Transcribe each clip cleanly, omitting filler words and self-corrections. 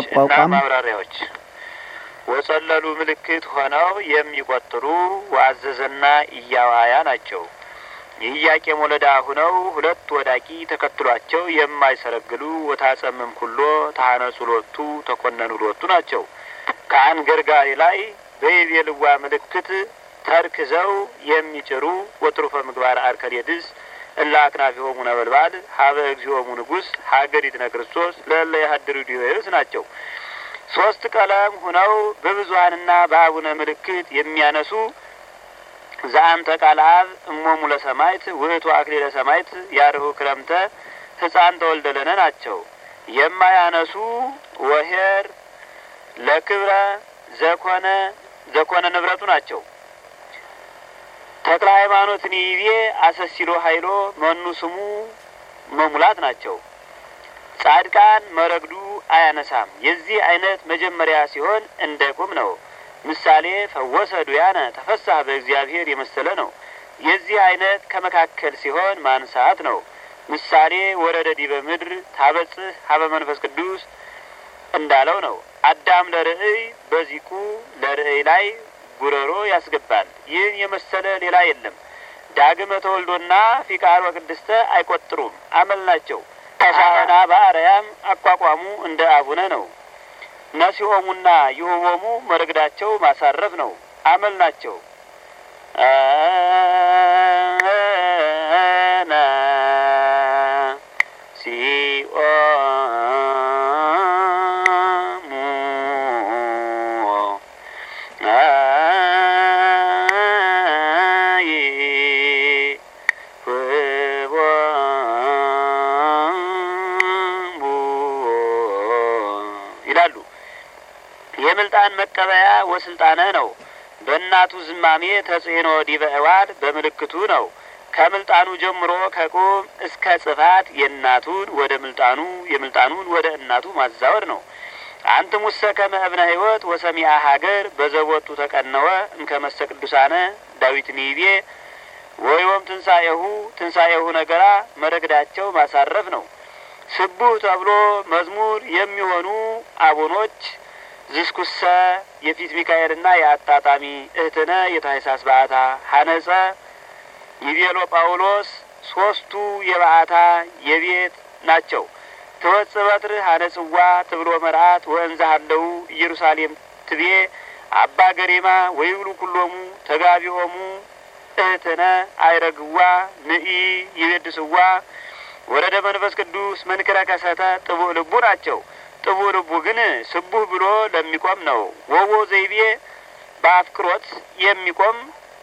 ማቋቋም ማብራሪያዎች ወጸለሉ ምልክት ሆነው የሚቆጥሩ ዋዘዘና ኢያዋያ ናቸው። የኢያቄም ወለዳ ሆነው ሁለት ወዳቂ ተከትሏቸው የማይሰረግሉ ወታጸምም ኩሎ ታነጹ ሎቱ ተኮነኑ ሎቱ ናቸው። ከአንገርጋሪ ላይ በይቤልዋ ምልክት ተርክዘው የሚጭሩ ወትሩፈ ምግባር አርከሌድስ እላ አክናፊሆሙ ነበልባል ሀበ እግዚኦሙ ንጉሥ ሀገሪትነ ክርስቶስ ለለ ያህድሩ ዲዮስ ናቸው። ሶስት ቀለም ሆነው በብዙሃንና በአቡነ ምልክት የሚያነሱ ዛንተ ቃል አብ እሞሙ ለሰማይት ውህቱ አክሊለ ሰማይት ያርሁ ክረምተ ሕፃን ተወልደለነ ናቸው። የማያነሱ ወሄር ለክብረ ዘኮነ ንብረቱ ናቸው። ተክለ ሃይማኖትን ይቤ አሰሲሎ ኃይሎ መኑ ስሙ መሙላት ናቸው። ጻድቃን መረግዱ አያነሳም። የዚህ አይነት መጀመሪያ ሲሆን እንደ ቁም ነው። ምሳሌ ፈወሰ ዱያነ ተፈሳህ በእግዚአብሔር የመሰለ ነው። የዚህ አይነት ከመካከል ሲሆን ማንሳት ነው። ምሳሌ ወረደ ዲበ ምድር ታበጽህ ሀበ መንፈስ ቅዱስ እንዳለው ነው። አዳም ለርእይ በዚቁ ለርእይ ላይ ጉረሮ ያስገባል። ይህን የመሰለ ሌላ የለም። ዳግመ ተወልዶና ፊቃር ወቅድስተ አይቆጥሩም፣ አመል ናቸው። ተሳና በአርያም አቋቋሙ እንደ አቡነ ነው። ነሲኦሙና ይሁቦሙ መረግዳቸው ማሳረፍ ነው፣ አመል ናቸው። የምልጣን መቀበያ ወስልጣነ ነው። በእናቱ ዝማሜ ተጽዕኖ ዲበ እዋል በምልክቱ ነው። ከምልጣኑ ጀምሮ ከቁም እስከ ጽፋት የእናቱን ወደ ምልጣኑ የምልጣኑን ወደ እናቱ ማዛወር ነው። አንትሙሰ ከመ እብነ ሕይወት ወሰሚአ ሀገር በዘቦቱ ተቀነወ እንከመሰ ቅዱሳነ ዳዊት ኒቤ ወይወም ትንሣኤሁ ነገራ መረግዳቸው ማሳረፍ ነው። ስቡህ ተብሎ መዝሙር የሚሆኑ አቡኖች ዝስኩሰ የፊት ሚካኤልና የአጣጣሚ እህትነ የታይሳስ በዓታ ሀነጸ ይቤሎ ጳውሎስ ሶስቱ የበዓታ የቤት ናቸው። ተወጽእ በትር ሀነጽዋ ትብሎ መርአት ወእንዘ ሀለው ኢየሩሳሌም ትቤ አባ ገሪማ ወይብሉ ኩሎሙ ተጋቢሆሙ እህትነ አይረግዋ ንኢ ይቤድስዋ ወረደ መንፈስ ቅዱስ መንክረ ከሰተ ጥቡዕ ልቡ ናቸው። ጥቡዕ ልቡ ግን ስቡህ ብሎ ለሚቆም ነው። ወቦ ዘይቤ በአፍቅሮት የሚቆም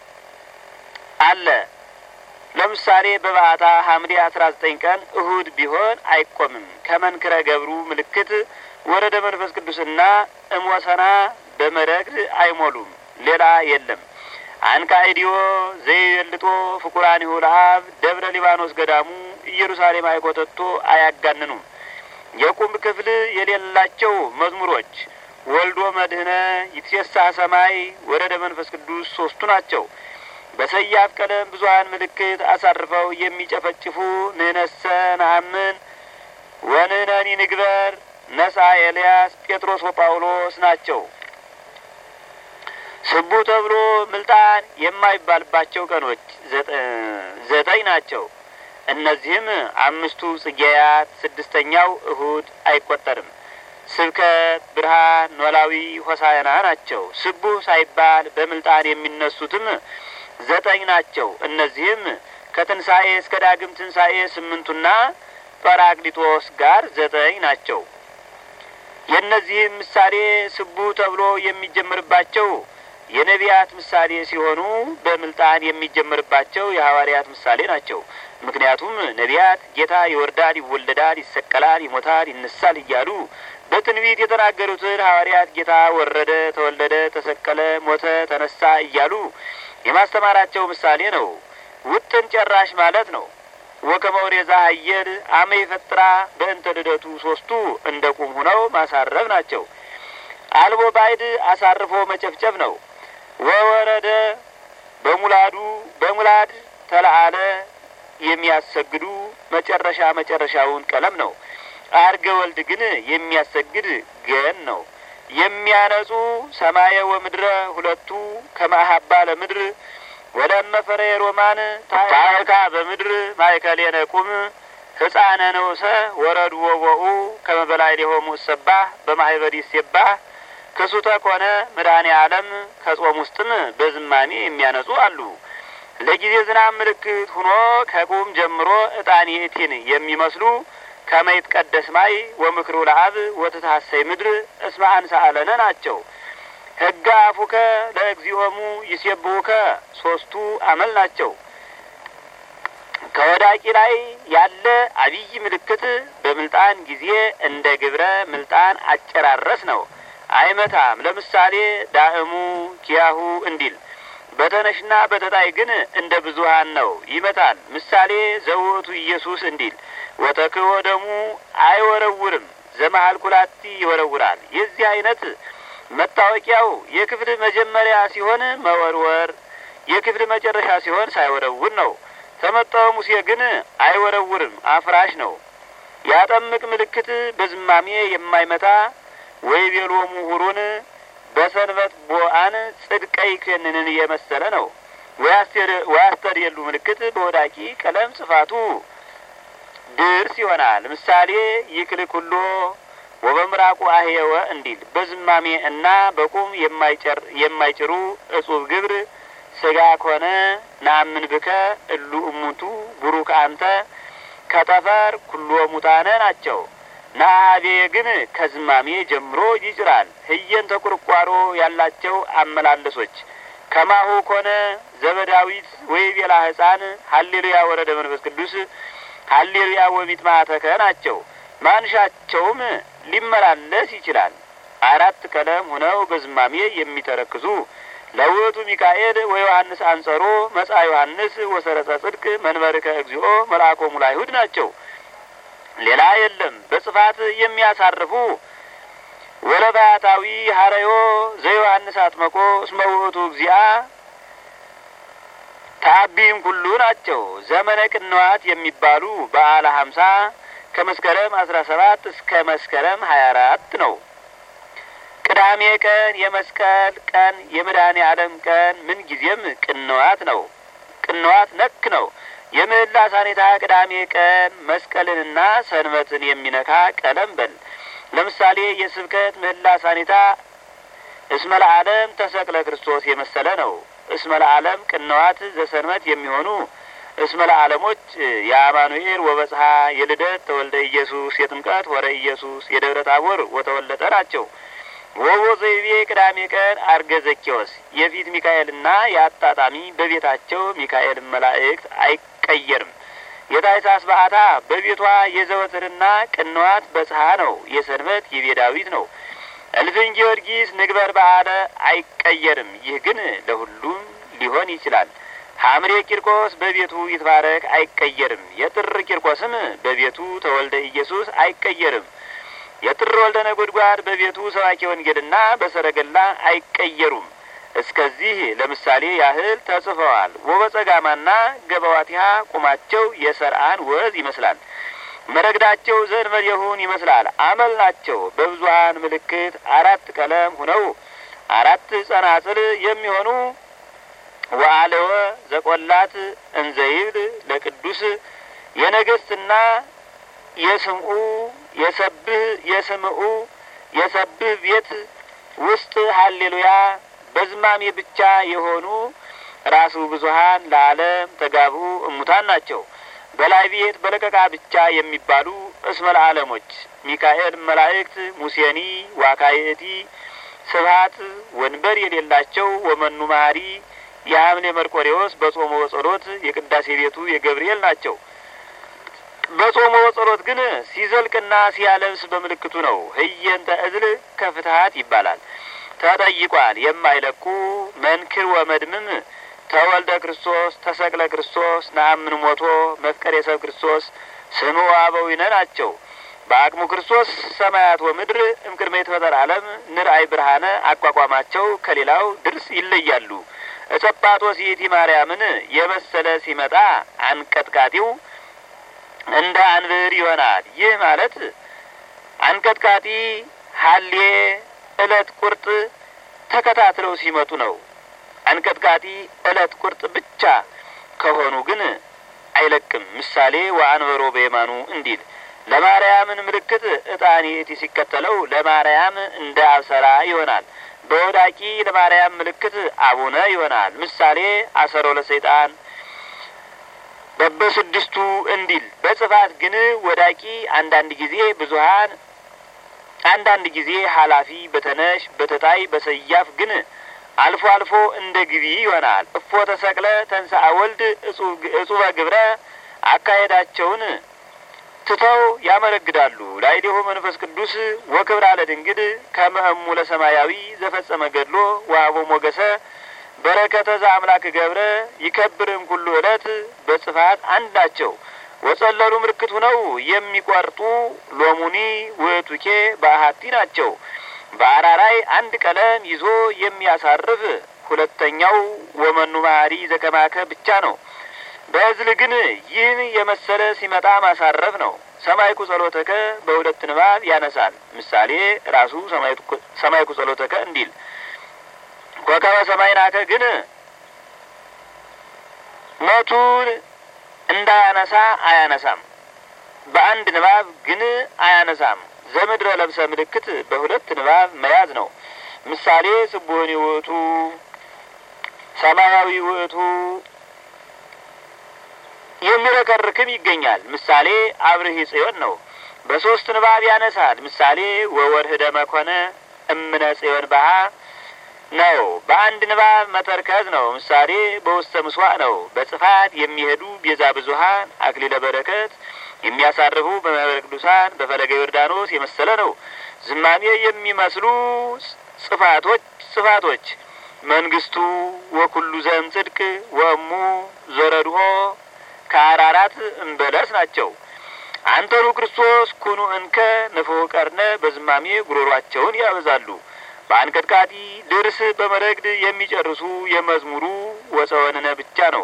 አለ። ለምሳሌ በበዓታ ሐምሌ 19 ቀን እሁድ ቢሆን አይቆምም። ከመንክረ ገብሩ ምልክት ወረደ መንፈስ ቅዱስና እምወሰና በመረግድ አይሞሉም። ሌላ የለም። አንካኢዲዮ ዘይልጦ ፍቁራኒሁ ለአብ ደብረ ሊባኖስ ገዳሙ ኢየሩሳሌም አይኮተቶ አያጋንኑም። የቁም ክፍል የሌላቸው መዝሙሮች ወልዶ መድህነ ይትሴሳ ሰማይ ወረደ መንፈስ ቅዱስ ሶስቱ ናቸው። በሰያፍ ቀለም ብዙሃን ምልክት አሳርፈው የሚጨፈጭፉ ንህነሰ ነአምን ወንህነኒ ንግበር ነሳ ኤልያስ ጴጥሮስ ወጳውሎስ ናቸው። ስቡ ተብሎ ምልጣን የማይባልባቸው ቀኖች 9 ናቸው። እነዚህም 5ቱ ጽጌያት፣ 6ኛው እሁድ አይቆጠርም። ስብከት፣ ብርሃን፣ ኖላዊ፣ ሆሳዕና ናቸው። ስቡህ ሳይባል በምልጣን የሚነሱትም 9 ናቸው። እነዚህም ከትንሣኤ እስከ ዳግም ትንሣኤ 8ቱና ጰራቅሊጦስ ጋር 9 ናቸው። የእነዚህም ምሳሌ ስቡህ ተብሎ የሚጀምርባቸው የነቢያት ምሳሌ ሲሆኑ በምልጣን የሚጀምርባቸው የሐዋርያት ምሳሌ ናቸው። ምክንያቱም ነቢያት ጌታ ይወርዳል፣ ይወለዳል፣ ይሰቀላል፣ ይሞታል፣ ይነሳል እያሉ በትንቢት የተናገሩትን ሐዋርያት ጌታ ወረደ፣ ተወለደ፣ ተሰቀለ፣ ሞተ፣ ተነሳ እያሉ የማስተማራቸው ምሳሌ ነው። ውጥን ጨራሽ ማለት ነው። ወከመውሬዛ ሀየል አመ ይፈጥራ በእንተ ልደቱ ሶስቱ እንደ ቁም ሆነው ማሳረፍ ናቸው። አልቦ ባይድ አሳርፎ መጨፍጨፍ ነው። ወወረደ በሙላድ ተለአለ የሚያሰግዱ መጨረሻውን ቀለም ነው። አርገ ወልድ ግን የሚያሰግድ ገን ነው። የሚያነጹ ሰማየ ወምድረ ሁለቱ ከማሀባ ለምድር ወለመፈረ ሮማን ታይካ በምድር ማይከሌነ ቁም ሕፃነ ነውሰ ወረዱ ወቦኡ ከመበላይ ሊሆሙ ሰባህ በማህበር ይሰባህ ከሱተ ኮነ መድኃኔ ዓለም ከጾም ውስጥም በዝማሜ የሚያነጹ አሉ። ለጊዜ ዝናብ ምልክት ሆኖ ከቁም ጀምሮ ዕጣን የእቲን የሚመስሉ ከመይት ቀደስ ማይ ወምክሩ ለአብ ወተታሰይ ምድር እስመ አንሳአለነ ናቸው። ሕጋ አፉከ ለእግዚኦሙ ይሴብሑከ ሶስቱ አመል ናቸው። ከወዳቂ ላይ ያለ አብይ ምልክት በምልጣን ጊዜ እንደ ግብረ ምልጣን አጨራረስ ነው። አይመታም። ለምሳሌ ዳእሙ ኪያሁ እንዲል በተነሽና በተጣይ ግን እንደ ብዙሃን ነው ይመታል። ምሳሌ ዘውቱ ኢየሱስ እንዲል ወተክዎ ደሙ አይወረውርም ዘመሃል ኩላቲ ይወረውራል። የዚህ አይነት መታወቂያው የክፍል መጀመሪያ ሲሆን መወርወር፣ የክፍል መጨረሻ ሲሆን ሳይወረውር ነው። ተመጣው ሙሴ ግን አይወረውርም አፍራሽ ነው። ያጠምቅ ምልክት በዝማሜ የማይመታ ወይ ቤሎሙ ሁሩን በሰንበት ቦአን ጽድቀይ ከነንን የመሰለ ነው። ወያስተር የሉ ምልክት በወዳቂ ቀለም ጽፋቱ ድርስ ይሆናል። ምሳሌ ይክል ኩሎ ወበምራቁ አህየወ እንዲል በዝማሜ እና በቁም የማይጭሩ እጹብ ግብር ስጋ ኮነ ናምን ብከ እሉ እሙቱ ቡሩክ አንተ ከተፈር ኩሎ ሙታነ ናቸው። ናቤ ግን ከዝማሜ ጀምሮ ይጭራል። ህየን ተቁርቋሮ ያላቸው አመላለሶች ከማሁ ኮነ ዘበዳዊት ወይ ቤላ ሕፃን ሀሌሉያ ወረደ መንፈስ ቅዱስ ሀሌሉያ ወሚት ማተከ ናቸው። ማንሻቸውም ሊመላለስ ይችላል። አራት ቀለም ሆነው በዝማሜ የሚተረክዙ ለውቱ ሚካኤል ወዮሐንስ አንጸሮ መጻ ዮሐንስ ወሰረጸ ጽድቅ መንበርከ እግዚኦ መልአኮሙ ለአይሁድ ናቸው። ሌላ የለም። በጽፋት የሚያሳርፉ ወለባታዊ ሀረዮ ዘዮሐንስ አጥመቆ እስመ ውእቱ እግዚአ ታቢም ሁሉ ናቸው። ዘመነ ቅንዋት የሚባሉ በዓለ 50 ከመስከረም 17 እስከ መስከረም 24 ነው። ቅዳሜ ቀን የመስቀል ቀን የመድኃኔ ዓለም ቀን ምን ጊዜም ቅንዋት ነው። ቅንዋት ነክ ነው። የምህላ ሳኔታ ቅዳሜ ቀን መስቀልንና ሰንበትን የሚነካ ቀለም በል። ለምሳሌ የስብከት ምህላ ሳኔታ እስመ ለዓለም ተሰቅለ ክርስቶስ የመሰለ ነው። እስመ ለዓለም ቅንዋት ዘሰንበት የሚሆኑ እስመ ለዓለሞች የአማኑኤል ወበጽሐ የልደት ተወልደ ኢየሱስ የጥምቀት ወረ ኢየሱስ የደብረ ታቦር ወተወለጠ ናቸው። ወቦ ዘይቤ ቅዳሜ ቀን አርገ ዘኬዎስ የፊት ሚካኤልና የአጣጣሚ በቤታቸው ሚካኤል መላእክት አይቀየርም። የታኅሳስ በዓታ በቤቷ የዘወትርና ቅንዋት በጽሐ ነው። የሰንበት የቤዳዊት ነው። እልፍኝ ጊዮርጊስ ንግበር በዓለ አይቀየርም። ይህ ግን ለሁሉም ሊሆን ይችላል። ሐምሬ ቂርቆስ በቤቱ ይትባረክ አይቀየርም። የጥር ቂርቆስም በቤቱ ተወልደ ኢየሱስ አይቀየርም። የጥር ወልደ ነጎድጓድ በቤቱ ሰባኪ ወንጌልና በሰረገላ አይቀየሩም። እስከዚህ ለምሳሌ ያህል ተጽፈዋል። ወበጸጋማና ገበዋቲሃ ቁማቸው የሰርአን ወዝ ይመስላል። መረግዳቸው ዘንበል የሁን ይመስላል። አመል ናቸው። በብዙሃን ምልክት አራት ቀለም ሆነው አራት ጸናጽል የሚሆኑ ወአለወ ዘቆላት እንዘይብል ለቅዱስ የነገስትና የስምኡ የሰብህ ቤት ውስጥ ሀሌሉያ በዝማሜ ብቻ የሆኑ ራሱ ብዙሃን ለዓለም ተጋብኡ እሙታን ናቸው። በላይ ቤት በለቀቃ ብቻ የሚባሉ እስመ ለዓለሞች ሚካኤል መላእክት ሙሴኒ ዋካየቲ ስብሐት ወንበር የሌላቸው ወመኑ ማሪ የሐምሌ መርቆሬዎስ በጾሞ ወጸሎት የቅዳሴ ቤቱ የገብርኤል ናቸው። በጾሞ ወጸሎት ግን ሲዘልቅና ሲያለብስ በምልክቱ ነው። ህየንተ እዝል ከፍትሀት ይባላል። ተጠይቋል። የማይለቁ መንክር ወመድምም ተወልደ ክርስቶስ ተሰቅለ ክርስቶስ ነአምን ሞቶ መፍቀሬ ሰብ ክርስቶስ ስምዖ አበዊነ ናቸው። በአቅሙ ክርስቶስ ሰማያት ወምድር እምቅድመ ይትፈጠር ዓለም ንርአይ ብርሃነ አቋቋማቸው ከሌላው ድርስ ይለያሉ። እጸጳጦስ ይእቲ ማርያምን የመሰለ ሲመጣ አንቀጥቃጢው እንደ አንብር ይሆናል። ይህ ማለት አንቀጥቃጢ፣ ሀሌ፣ ዕለት ቁርጥ ተከታትለው ሲመጡ ነው። አንቀጥቃጢ፣ ዕለት ቁርጥ ብቻ ከሆኑ ግን አይለቅም። ምሳሌ ወአንበሮ በየማኑ እንዲል ለማርያምን ምልክት ዕጣን የእቲ ሲከተለው ለማርያም እንደ አብሰራ ይሆናል። በወዳቂ ለማርያም ምልክት አቡነ ይሆናል። ምሳሌ አሰሮ ለሰይጣን በበስድስቱ እንዲል በጽፋት ግን ወዳቂ አንዳንድ ጊዜ ብዙሃን፣ አንዳንድ ጊዜ ኃላፊ በተነሽ በተጣይ በሰያፍ ግን አልፎ አልፎ እንደ ግቢ ይሆናል። እፎ ተሰቅለ ተንሥአ ወልድ እጹበ ግብረ አካሄዳቸውን ትተው ያመለግዳሉ። ላዕሌሁ መንፈስ ቅዱስ ወክብራ ለድንግል ከመ እሙ ለሰማያዊ ዘፈጸመ ገድሎ ወሀቦ ሞገሰ በረከተ ዘአምላክ ገብረ ይከብርም ኩሉ ዕለት በጽፋት አንድ ናቸው። ወጸለሉ ምልክቱ ነው የሚቆርጡ ሎሙኒ ውእቱኬ በአሐቲ ናቸው። በአራራይ አንድ ቀለም ይዞ የሚያሳርፍ ሁለተኛው ወመኑ መሐሪ ዘከማከ ብቻ ነው። በእዝል ግን ይህን የመሰለ ሲመጣ ማሳረፍ ነው። ሰማይኩ ጸሎተከ በሁለት ንባብ ያነሳል። ምሳሌ ራሱ ሰማይኩ ጸሎተከ እንዲል ኮከበ ሰማይናከ ግን ሞቱን እንዳያነሳ አያነሳም። በአንድ ንባብ ግን አያነሳም። ዘምድረ ለብሰ ምልክት በሁለት ንባብ መያዝ ነው። ምሳሌ ስቡህኒ ውእቱ ሰማያዊ ውእቱ የሚረከርክም ይገኛል። ምሳሌ አብርሂ ጽዮን ነው። በሶስት ንባብ ያነሳል። ምሳሌ ወወርህደ መኮነ እምነ ጽዮን ባህ ነው። በአንድ ንባብ መተርከዝ ነው። ምሳሌ በውስተ ምስዋዕ ነው። በጽፋት የሚሄዱ ቤዛ ብዙሃን አክሊለ በረከት የሚያሳርፉ በማኅበረ ቅዱሳን በፈለገ ዮርዳኖስ የመሰለ ነው። ዝማሜ የሚመስሉ ጽፋቶች መንግስቱ ወኩሉ ዘም ጽድቅ ወእሙ ዞረድሆ ከአራራት እንበለስ ናቸው። አንተኑ ክርስቶስ ኩኑ እንከ ንፍሑ ቀርነ በዝማሜ ጉሮሯቸውን ያበዛሉ። በአንቀጥቃጢ ድርስ በመረግድ የሚጨርሱ የመዝሙሩ ወፀወንነ ብቻ ነው።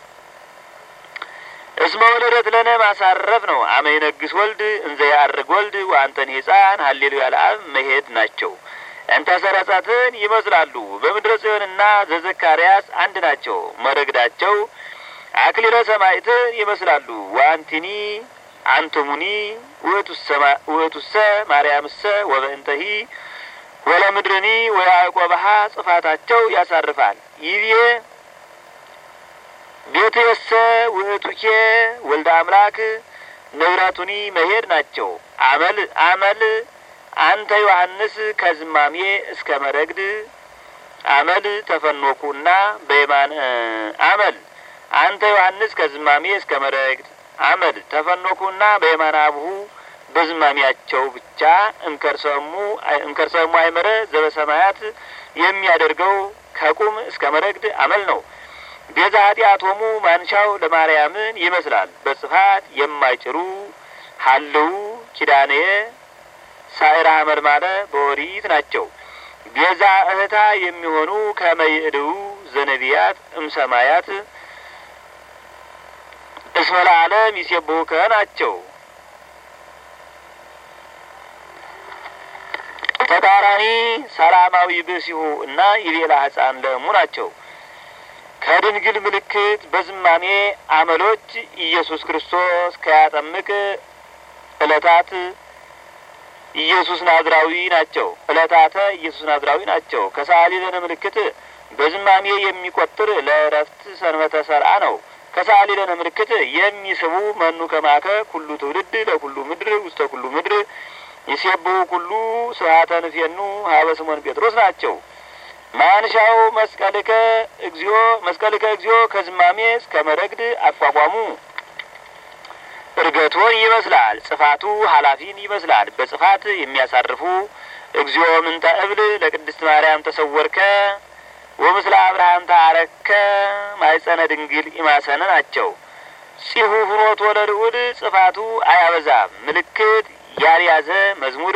እስመ ወለደት ለነ ማሳረፍ ነው። አመ ይነግስ ወልድ እንዘ ያዕርግ ወልድ ወአንተኒ ሕፃን ሀሌሉያ ለአብ መሄድ ናቸው። እንተ ሰረጻትን ይመስላሉ። በምድረ ጽዮንና ዘዘካርያስ አንድ ናቸው። መረግዳቸው አክሊለ ሰማዕትን ይመስላሉ። ወአንቲኒ አንትሙኒ ውእቱሰ ማርያምሰ ወበእንተሂ ወለምድርኒ ወያዕቆብሃ ጽፋታቸው ያሳርፋል። ይቤ ቤትየሰ ውእቱኬ ወልደ አምላክ ንብረቱኒ መሄድ ናቸው። አመል አንተ ዮሐንስ ከዝማሜ እስከ መረግድ አመል ተፈኖኩና በየማን አመል አንተ ዮሐንስ ከዝማሜ እስከ መረግድ አመል ተፈኖኩና በየማን አብሁ በዝማሜያቸው ብቻ እንከርሰሙ አይመረ ዘበሰማያት የሚያደርገው ከቁም እስከ መረግድ አመል ነው። ቤዛ ኃጢአቶሙ ማንሻው ለማርያምን ይመስላል። በጽፋት የማይጭሩ ሀልው ኪዳንየ ሳይራ ሐመልማለ በኦሪት ናቸው። ቤዛ እህታ የሚሆኑ ከመይእድው ዘነቢያት እምሰማያት እስመ ለዓለም ይሴብሑከ ናቸው። ተቃራኒ ሰላማዊ ብእሲሁ እና ይቤላ ሕፃን ለእሙ ናቸው። ከድንግል ምልክት በዝማሜ አመሎች ኢየሱስ ክርስቶስ ከያጠምቅ ዕለታት ኢየሱስ ናዝራዊ ናቸው። ዕለታተ ኢየሱስ ናዝራዊ ናቸው። ከሰዓሊ ለነ ምልክት በዝማሜ የሚቆጥር ለእረፍት ሰንበተ ሰርዓ ነው። ከሰዓሊ ለነ ምልክት የሚስቡ መኑ ከማከ ኩሉ ትውልድ ለኩሉ ምድር ውስተ ኩሉ ምድር ይሴብሑ ኩሉ ስብሐተ ንፌኑ ሀበ ስሞን ጴጥሮስ ናቸው። ማንሻው መስቀልከ እግዚኦ ከዝማሜ እስከ መረግድ አቋቋሙ እርገቶን ይመስላል። ጽፋቱ ኃላፊን ይመስላል። በጽፋት የሚያሳርፉ እግዚኦ ምንተ እብል ለቅድስት ማርያም ተሰወርከ ወምስለ አብርሃም ተአረከ ማኅፀነ ድንግል ኢማሰነ ናቸው። ጽሑ ፍኖቶ ለልዑል ጽፋቱ አያበዛም። ምልክት ያልያዘ መዝሙር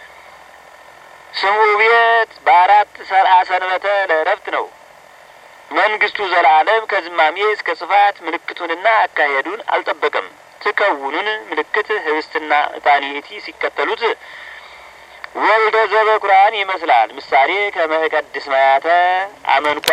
ስሙ ቤት በአራት ሰርዓ ሰንበተ ለእረፍት ነው። መንግስቱ ዘላለም ከዝማሜ እስከ ጽፋት ምልክቱንና አካሄዱን አልጠበቀም። ትከውኑን ምልክት ህብስትና ዕጣን ይእቲ ሲከተሉት ወልደ ዘበኩራን ይመስላል። ምሳሌ ከመ እቀድስ ማያተ አመንኳ